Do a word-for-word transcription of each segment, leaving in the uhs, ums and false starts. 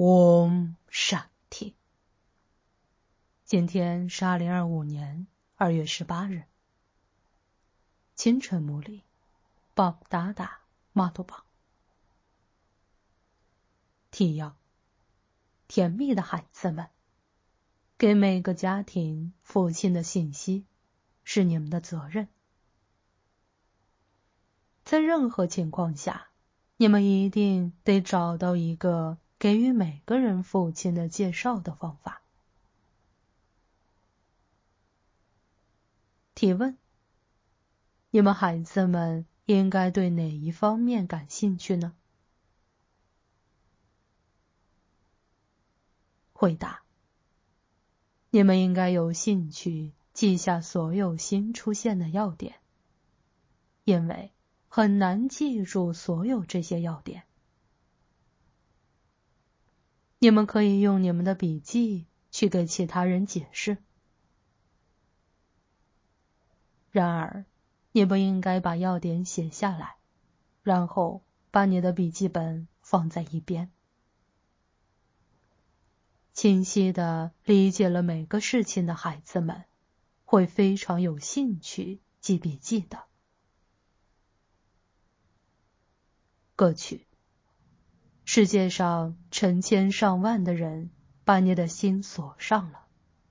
嗡闪体。今天是二零二五年二月十八日。清晨墓里，鲍勃达达马图邦。提要：甜蜜的孩子们，给每个家庭父亲的信息是你们的责任。在任何情况下，你们一定得找到一个给予每个人父亲的介绍的方法。提问：你们孩子们应该对哪一方面感兴趣呢？回答：你们应该有兴趣记下所有新出现的要点，因为很难记住所有这些要点。你们可以用你们的笔记去给其他人解释。然而，你不应该把要点写下来，然后把你的笔记本放在一边。清晰地理解了每个事情的孩子们，会非常有兴趣记笔记的。歌曲：世界上成千上万的人把你的心锁上了。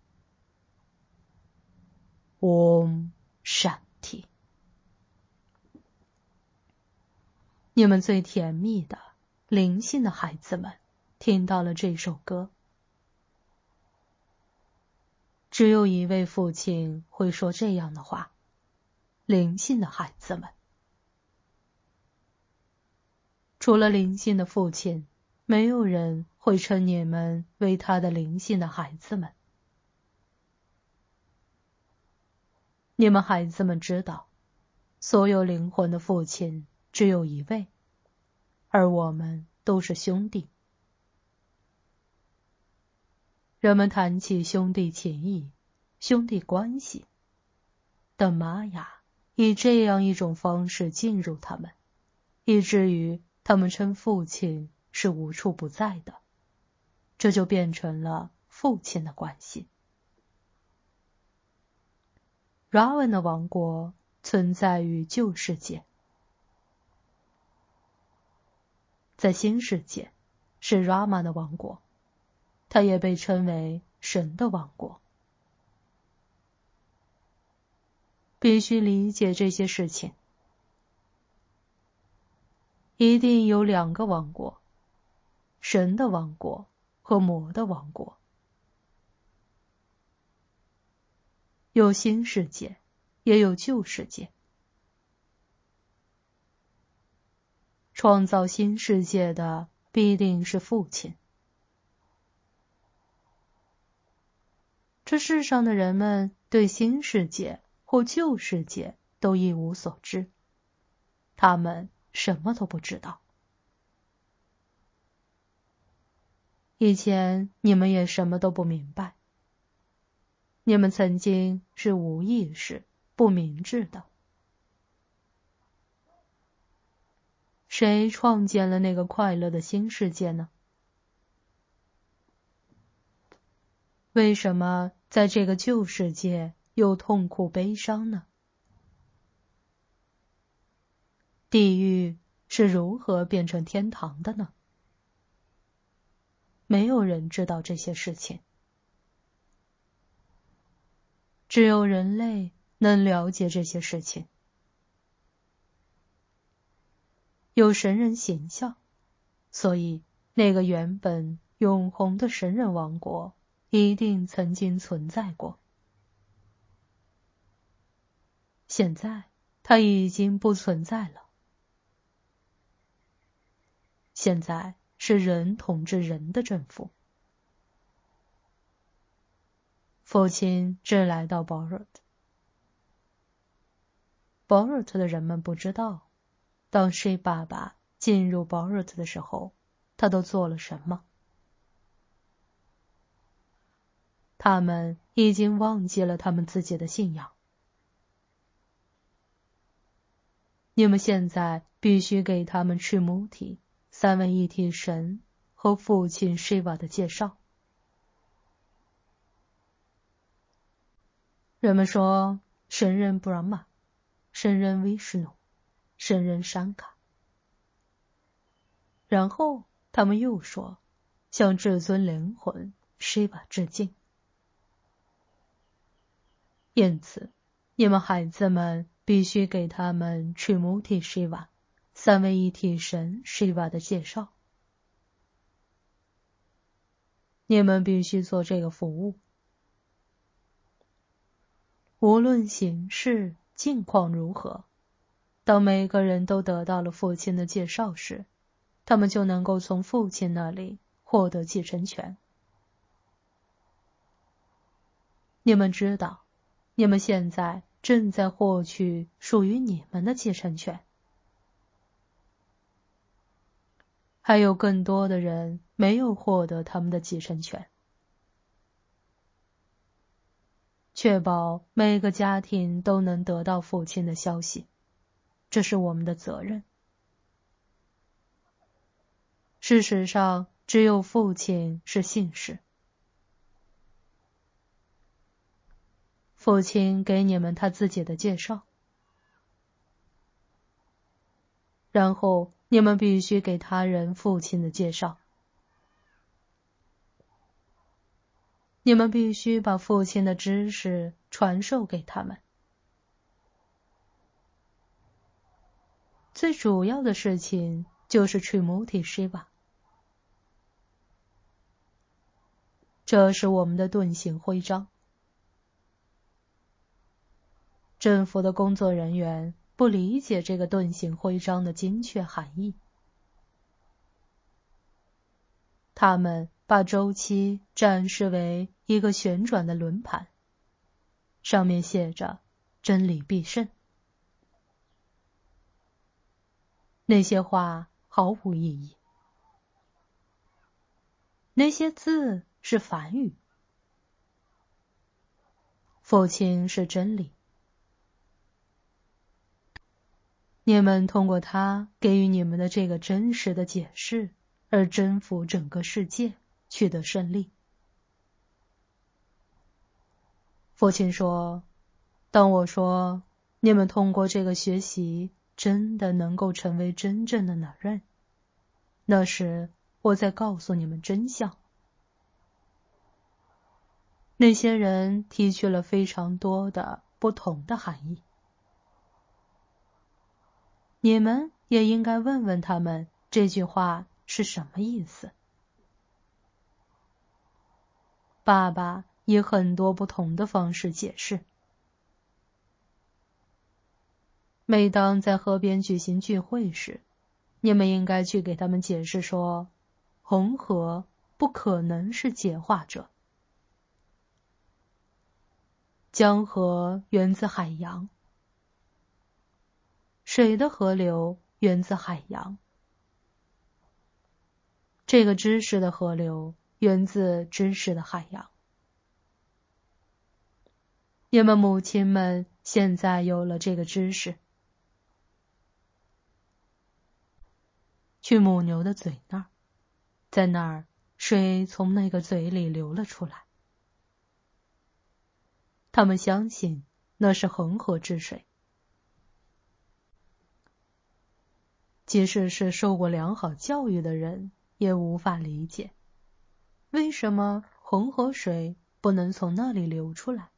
嗡闪体。你们最甜蜜的灵性的孩子们听到了这首歌。只有一位父亲会说这样的话：灵性的孩子们。除了灵性的父亲，没有人会称你们为他的灵性的孩子们。你们孩子们知道，所有灵魂的父亲只有一位，而我们都是兄弟。人们谈起兄弟情谊、兄弟关系，但玛雅以这样一种方式进入他们，以至于他们称父亲是无处不在的，这就变成了父亲的关系。Ravan 的王国存在于旧世界，在新世界是 Rama 的王国，它也被称为神的王国。必须理解这些事情。一定有两个王国，神的王国和魔的王国。有新世界，也有旧世界。创造新世界的必定是父亲。这世上的人们对新世界或旧世界都一无所知，他们什么都不知道。以前你们也什么都不明白，你们曾经是无意识、不明智的。谁创建了那个快乐的新世界呢？为什么在这个旧世界有痛苦悲伤呢？地狱是如何变成天堂的呢？没有人知道这些事情，只有人类能了解这些事情。有神人形象，所以那个原本永恒的神人王国一定曾经存在过。现在它已经不存在了。现在是人统治人的政府。父亲只来到 Borot。Borot 的人们不知道，当 She 爸爸进入 Borot 的时候，他都做了什么。他们已经忘记了他们自己的信仰。你们现在必须给他们吃母体、三位一体神和父亲 Shiva 的介绍。人们说神人 Brahma， 神人 Vishnu， 神人 Shankar。然后他们又说向至尊灵魂 Shiva 致敬。因此你们孩子们必须给他们 Trimurti Shiva 三位一体神 Shiva 的介绍。你们必须做这个服务。无论形势境况如何，当每个人都得到了父亲的介绍时，他们就能够从父亲那里获得继承权。你们知道，你们现在正在获取属于你们的继承权。还有更多的人没有获得他们的继承权。确保每个家庭都能得到父亲的消息，这是我们的责任。事实上，只有父亲是信使。父亲给你们他自己的介绍，然后你们必须给他人父亲的介绍。你们必须把父亲的知识传授给他们。最主要的事情就是 Trimurti Shiva。这是我们的盾形徽章。政府的工作人员不理解这个盾形徽章的精确含义。他们把周期展示为一个旋转的轮盘，上面写着真理必胜。那些话毫无意义。那些字是梵语。父亲是真理。你们通过他给予你们的这个真实的解释而征服整个世界，取得胜利。父亲说，当我说你们通过这个学习真的能够成为真正的男人，那时我在告诉你们真相。那些人提取了非常多的不同的含义。你们也应该问问他们这句话是什么意思。爸爸以很多不同的方式解释。每当在河边举行聚会时，你们应该去给他们解释说，红河不可能是解化者。江河源自海洋。水的河流源自海洋。这个知识的河流源自知识的海洋。你们母亲们现在有了这个知识。去母牛的嘴那儿，在那儿，水从那个嘴里流了出来。他们相信那是恒河之水。即使是受过良好教育的人也无法理解，为什么恒河水不能从那里流出来。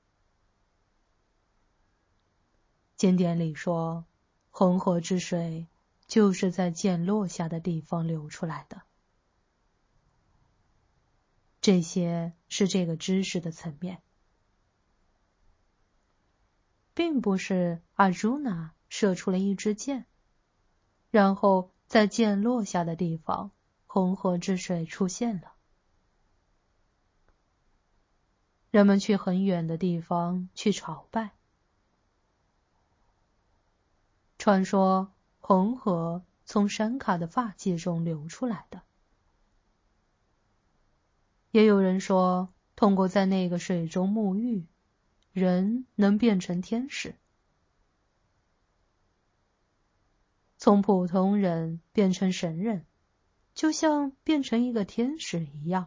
经典里说，恒河之水就是在剑落下的地方流出来的。这些是这个知识的层面，并不是Arjuna射出了一支箭，然后在箭落下的地方，恒河之水出现了。人们去很远的地方去朝拜。传说恒河从山卡的发髻中流出来的。也有人说，通过在那个水中沐浴，人能变成天使。从普通人变成神人， 就像变成一个天使一样。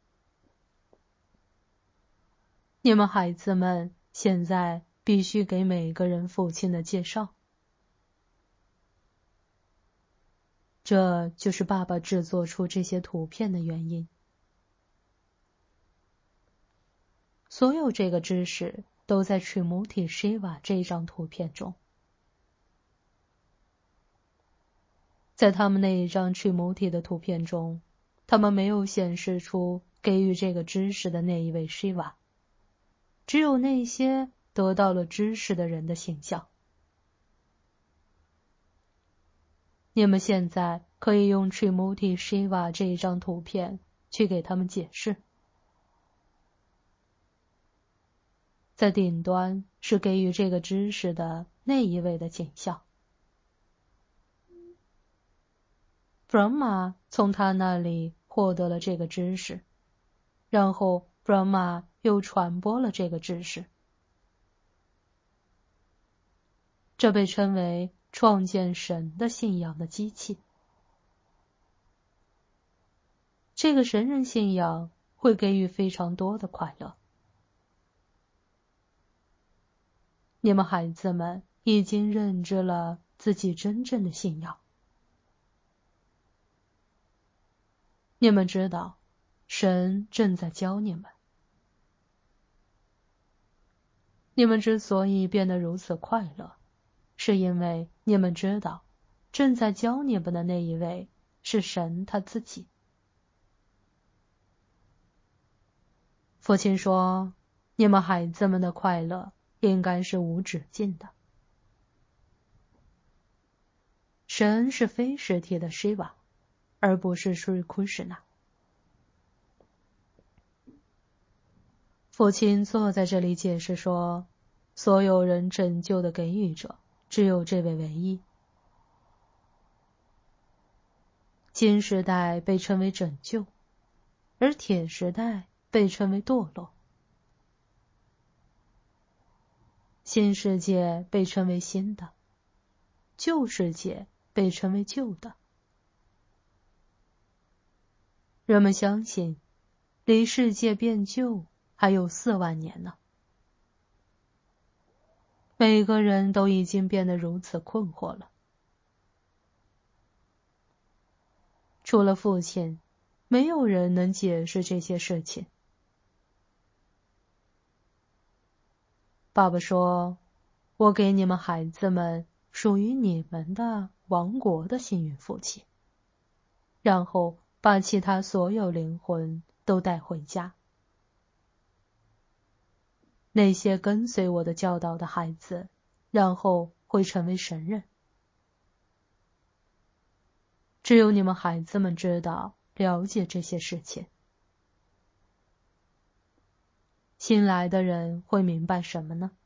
你们孩子们现在必须给每个人父亲的介绍。这就是爸爸制作出这些图片的原因。所有这个知识都在 Trimurti Shiva 这张图片中。在他们那一张 Trimurti 的图片中，他们没有显示出给予这个知识的那一位 Shiva， 只有那些得到了知识的人的形象。你们现在可以用 Trimurti Shiva 这一张图片去给他们解释。在顶端是给予这个知识的那一位的景象。Brahma 从他那里获得了这个知识，然后 Brahma 又传播了这个知识。这被称为创建神的信仰的机器。这个神人信仰会给予非常多的快乐。你们孩子们已经认知了自己真正的信仰。你们知道，神正在教你们。你们之所以变得如此快乐，是因为你们知道，正在教你们的那一位是神他自己。父亲说，你们孩子们的快乐应该是无止境的。神是非实体的 Shiva， 而不是 Sri Krishna。父亲坐在这里解释说，所有人拯救的给予者只有这位唯一。金时代被称为拯救，而铁时代被称为堕落。新世界被称为新的，旧世界被称为旧的。人们相信，离世界变旧还有四万年呢。每个人都已经变得如此困惑了。除了父亲，没有人能解释这些事情。爸爸说，我给你们孩子们属于你们的王国的幸运福气，然后把其他所有灵魂都带回家。那些跟随我的教导的孩子，然后会成为神人。只有你们孩子们知道、了解这些事情。新来的人会明白什么呢？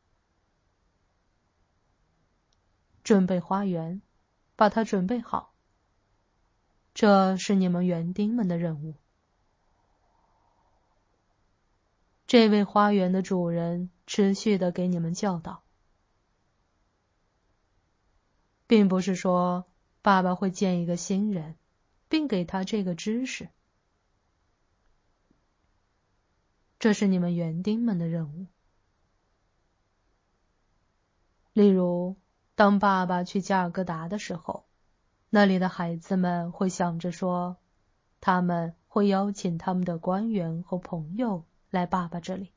准备花园，把它准备好。这是你们园丁们的任务。这位花园的主人持续地给你们教导，并不是说爸爸会见一个新人，并给他这个知识。这是你们园丁们的任务。例如，当爸爸去加尔各答的时候，那里的孩子们会想着说，他们会邀请他们的官员和朋友来爸爸这里。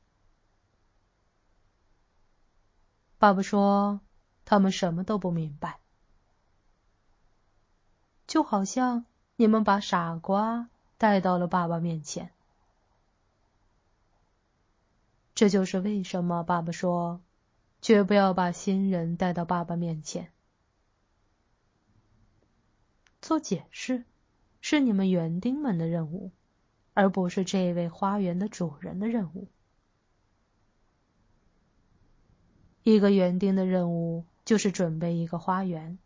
爸爸说，他们什么都不明白，就好像你们把傻瓜带到了爸爸面前。这就是为什么爸爸说，绝不要把新人带到爸爸面前。做解释是你们园丁们的任务，而不是这位花园的主人的任务。一个园丁的任务就是准备一个花园。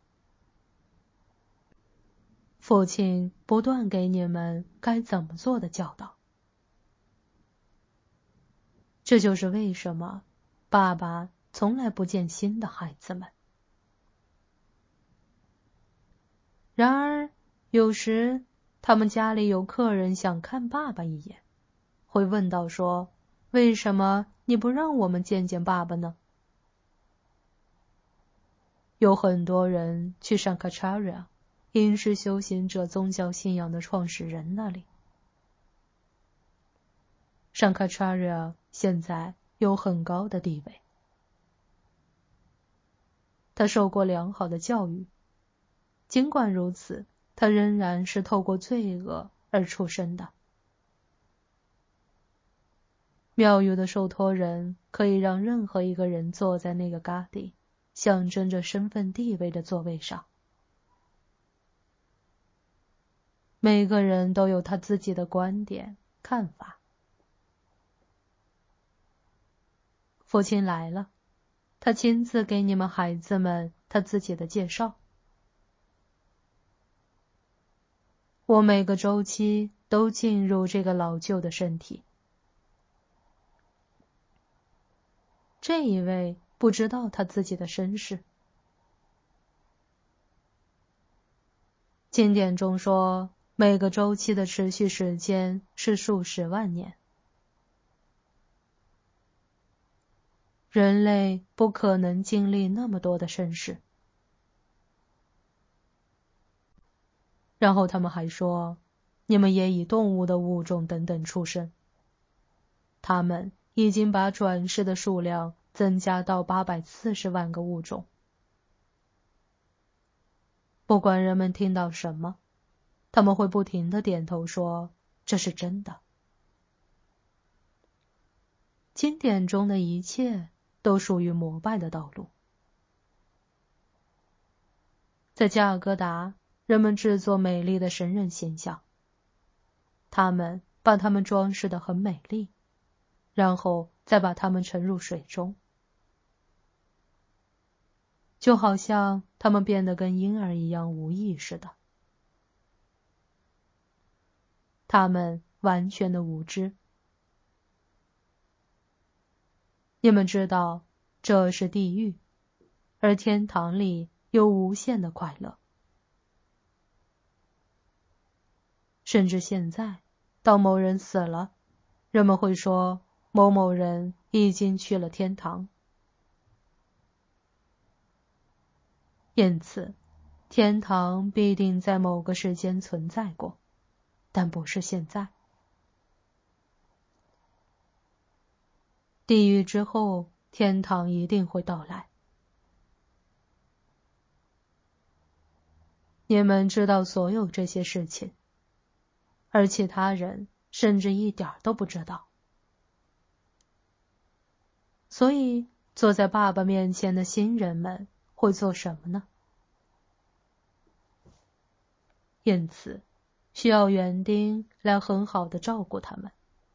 父亲不断给你们该怎么做的教导。这就是为什么爸爸从来不见新的孩子们。然而，有时他们家里有客人想看爸爸一眼，会问到说，为什么你不让我们见见爸爸呢？有很多人去上卡查瑞亚，因是修行者宗教信仰的创始人那里。上卡查瑞亚现在有很高的地位，他受过良好的教育，尽管如此，他仍然是透过罪恶而出生的。庙宇的受托人可以让任何一个人坐在那个嘎地，象征着身份地位的座位上。每个人都有他自己的观点、看法。父亲来了，他亲自给你们孩子们他自己的介绍。我每个周期都进入这个老旧的身体。这一位不知道他自己的身世。经典中说，每个周期的持续时间是数十万年。人类不可能经历那么多的身世。然后他们还说，你们也以动物的物种等等出生。他们已经把转世的数量增加到八百四十万个物种。不管人们听到什么，他们会不停地点头说，这是真的。经典中的一切都属于膜拜的道路。在加尔各答，人们制作美丽的神人形象，他们把它们装饰得很美丽，然后再把它们沉入水中，就好像他们变得跟婴儿一样无意识的。他们完全的无知。你们知道，这是地狱，而天堂里有无限的快乐。甚至现在，当某人死了，人们会说某某人已经去了天堂。因此，天堂必定在某个时间存在过，但不是现在。地狱之后，天堂一定会到来。你们知道所有这些事情，而其他人甚至一点都不知道。所以，坐在爸爸面前的新人们会做什么呢？因此，需要园丁来很好的照顾他们。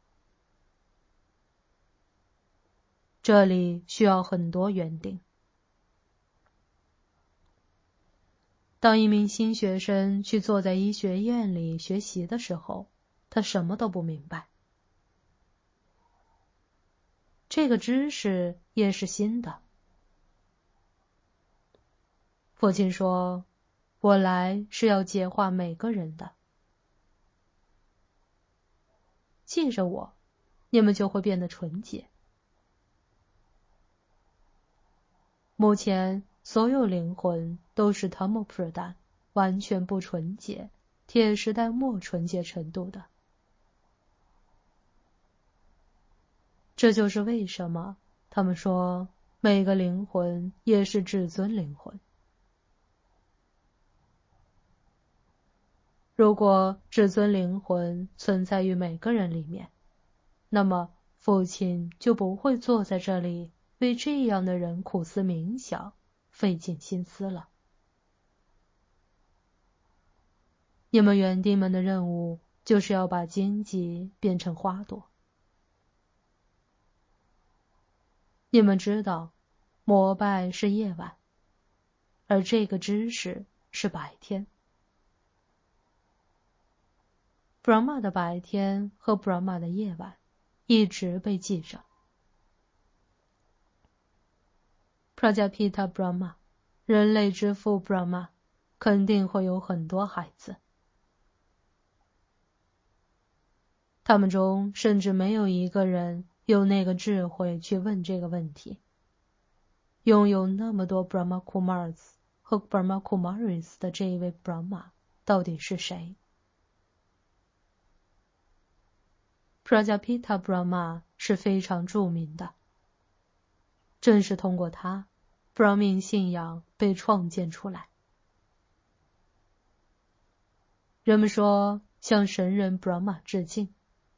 这里需要很多园丁。当一名新学生去坐在医学院里学习的时候，他什么都不明白。这个知识也是新的。父亲说，我来是要解化每个人的。记着我，你们就会变得纯洁。目前所有灵魂都是 Tamo Pradhan， 完全不纯洁，铁时代末纯洁程度的。这就是为什么他们说每个灵魂也是至尊灵魂。如果至尊灵魂存在于每个人里面，那么父亲就不会坐在这里为这样的人苦思冥想，费尽心思了。你们园丁们的任务就是要把荆棘变成花朵。你们知道，膜拜是夜晚，而这个知识是白天。Brahma 的白天和 Brahma 的夜晚一直被记着。Prajapita Brahma， 人类之父 Brahma， 肯定会有很多孩子。 他们中甚至没有一个人有那个智慧去问这个问题。拥有那么多 Brahma Kumars 和 Brahma Kumaris 的这一位 Brahma 到底是谁？ Prajapita Brahma 是非常著名的，正是通过他 Brahmin 信仰被创建出来。人们说向神人 Brahma 致敬。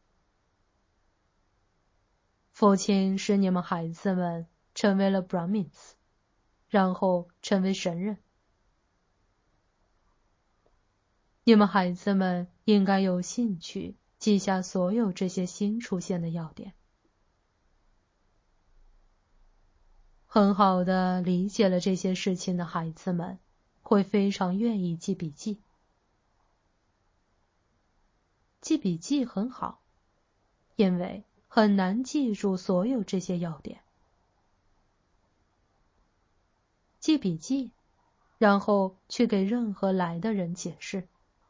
父亲使你们孩子们成为了 Brahmins， 然后成为神人。你们孩子们应该有兴趣记下所有这些新出现的要点，很好的理解了这些事情的孩子们会非常愿意记笔记。记笔记很好，因为很难记住所有这些要点。记笔记，然后去给任何来的人解释。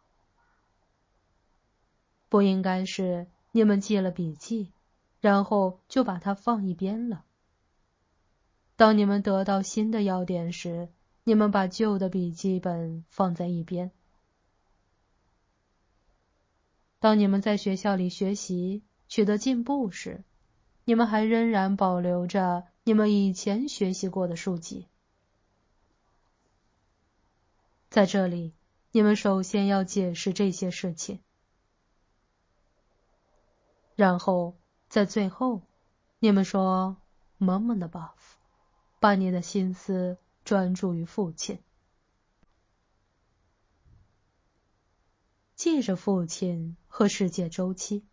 不应该是你们记了笔记，然后就把它放一边了。当你们得到新的要点时，你们把旧的笔记本放在一边。当你们在学校里学习，取得进步时，你们还仍然保留着你们以前学习过的书籍。在这里，你们首先要解释这些事情。然后在最后，你们说 Maman above， 把你的心思专注于父亲。记着父亲和世界周期，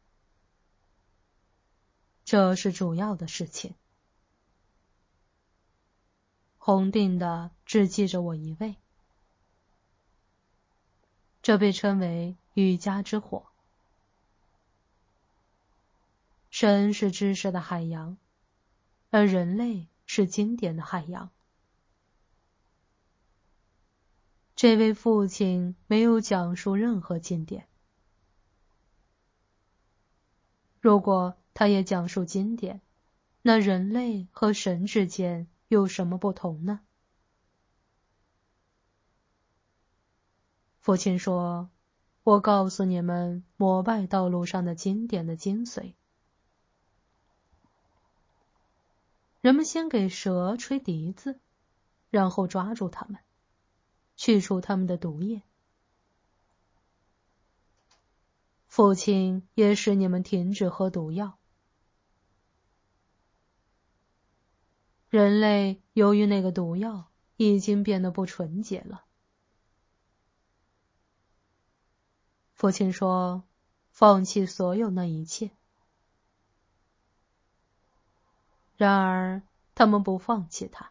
这是主要的事情。恒定的只记着我一位，这被称为瑜伽之火。神是知识的海洋，而人类是经典的海洋。这位父亲没有讲述任何经典。如果他也讲述经典，那人类和神之间有什么不同呢？父亲说，我告诉你们膜拜道路上的经典的精髓。人们先给蛇吹笛子，然后抓住它们，去除它们的毒液。父亲也使你们停止喝毒药。人类由于那个毒药已经变得不纯洁了。父亲说，放弃所有那一切。然而他们不放弃它。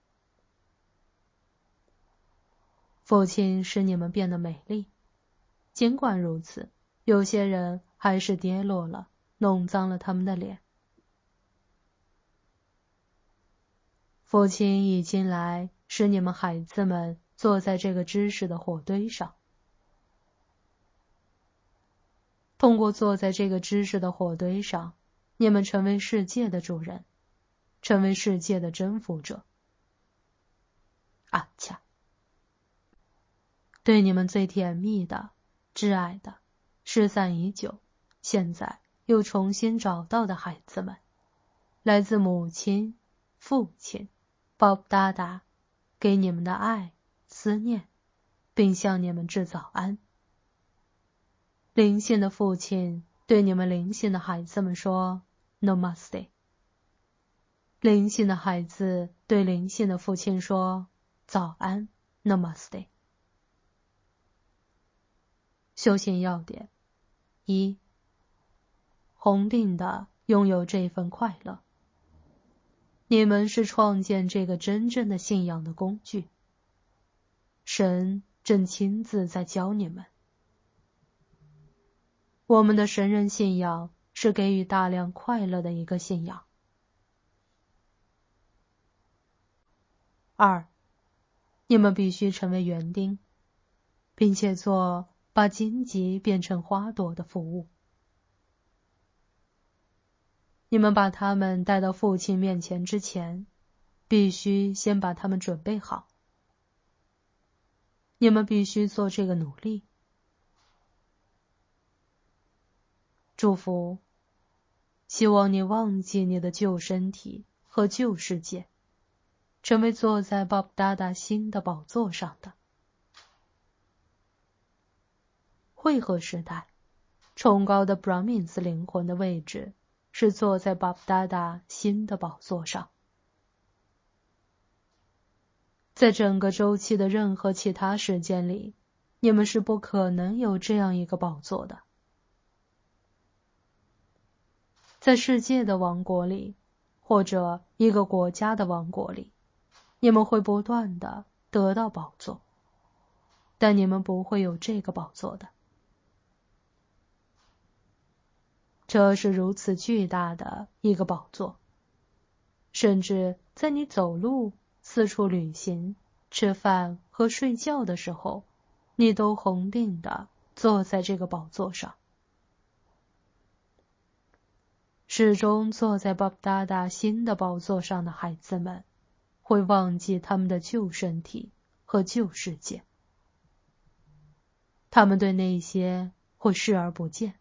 父亲使你们变得美丽，尽管如此，有些人还是跌落了，弄脏了他们的脸。父亲已经来使你们孩子们坐在这个知识的火堆上。通过坐在这个知识的火堆上，你们成为世界的主人，成为世界的征服者。啊恰！对你们最甜蜜的、挚爱的、失散已久，现在又重新找到的孩子们，来自母亲、父亲、巴布达达，给你们的爱、思念，并向你们致早安。灵性的父亲对你们灵性的孩子们说 Namaste。 灵性的孩子对灵性的父亲说早安 Namaste。 修行要点一，恒定的拥有这份快乐。你们是创建这个真正的信仰的工具。神正亲自在教你们。我们的神人信仰是给予大量快乐的一个信仰。二，你们必须成为园丁，并且做把荆棘变成花朵的服务。 你们把他们带到父亲面前之前，必须先把他们准备好。你们必须做这个努力。祝福，希望你忘记你的旧身体和旧世界，成为坐在巴布达达新的宝座上的。会合时代，崇高的 Brahmins 灵魂的位置是坐在巴布达达新的宝座上。在整个周期的任何其他时间里，你们是不可能有这样一个宝座的。在世界的王国里，或者一个国家的王国里，你们会不断地得到宝座，但你们不会有这个宝座的。这是如此巨大的一个宝座，甚至在你走路、四处旅行、吃饭和睡觉的时候，你都恒定地坐在这个宝座上。始终坐在巴布达达新的宝座上的孩子们，会忘记他们的旧身体和旧世界，他们对那些会视而不见。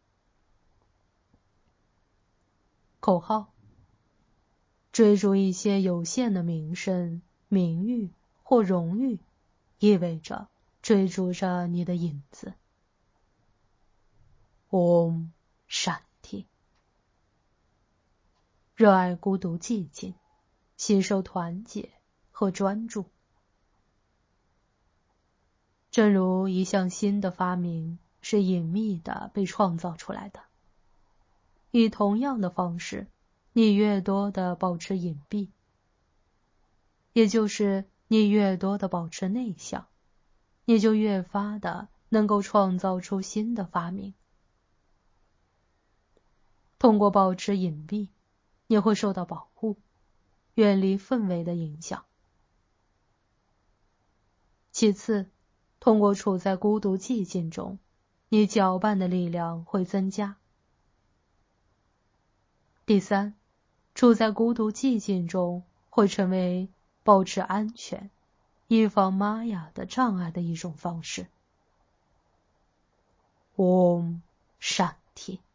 口号：追逐一些有限的名声、名誉或荣誉，意味着追逐着你的影子。嗡闪提。热爱孤独寂静，吸收团结和专注。正如一项新的发明是隐秘地被创造出来的，以同样的方式，你越多地保持隐蔽，也就是你越多地保持内向，你就越发地能够创造出新的发明。通过保持隐蔽，你会受到保护，远离氛围的影响。其次，通过处在孤独寂静中，你搅拌的力量会增加。第三，处在孤独寂静中会成为保持安全、预防玛雅的障碍的一种方式。嗡闪提。